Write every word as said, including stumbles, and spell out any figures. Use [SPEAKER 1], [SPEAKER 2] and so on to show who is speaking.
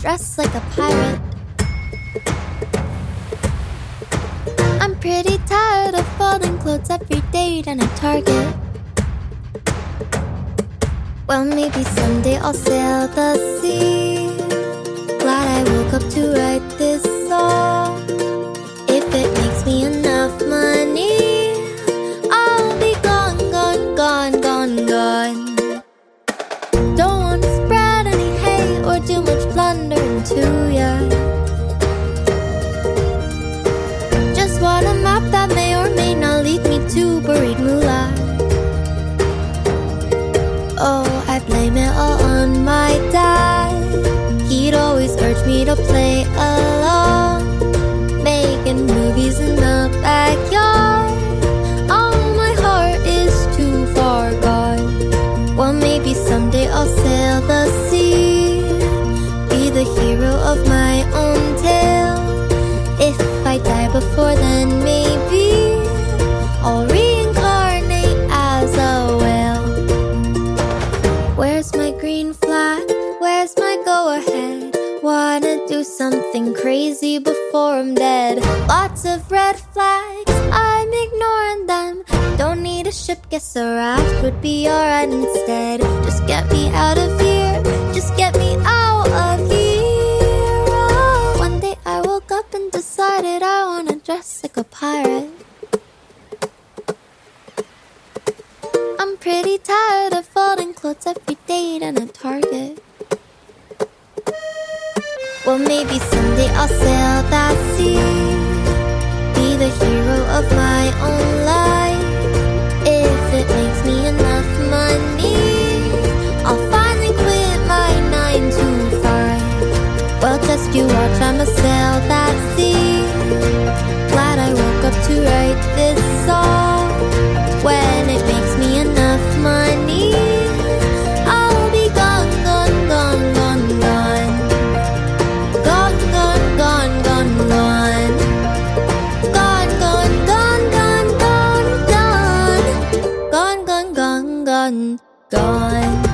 [SPEAKER 1] dress like a pirate. I'm pretty tired of folding clothes every day down at Target. Well, maybe someday I'll sail the sea. Glad I woke up to write this song. If it makes me enough money, I'll be gone, gone, gone, gone, gone. Don't wanna spread any hate or do much plundering to ya. Just want a map that may or may not lead me to buried moolah. Oh, I blame it all on my dad. He'd always urge me to play along, making movies in the backyard. Oh, my heart is too far gone. Well, maybe someday I'll sail the sea, be the hero of my own tale. If I die before then, maybe I'll reincarnate as a whale. Where's my green flag? Where's my go-ahead? Wanna do something crazy before I'm dead. Lots of red flags, I'm ignoring them. Don't need a ship, guess a raft would be alright instead. Just get me out of here, just get me out of here. Oh, one day I woke up and decided I wanna dress like a pirate. I'm pretty tired of folding clothes every day down at Target. Well, maybe someday I'll sail that sea, be the hero of my own life. If it makes me enough money, I'll finally quit my nine to five. Well, just you watch, I'ma sail that sea. Glad I woke up to write this song. When it makes me enough money, I'll be gone, gone, gone, gone, gone. Gone, gone, gone, gone, gone. Gone, gone, gone, gone, gone, gone. Gone, gone, gone, gone, gone.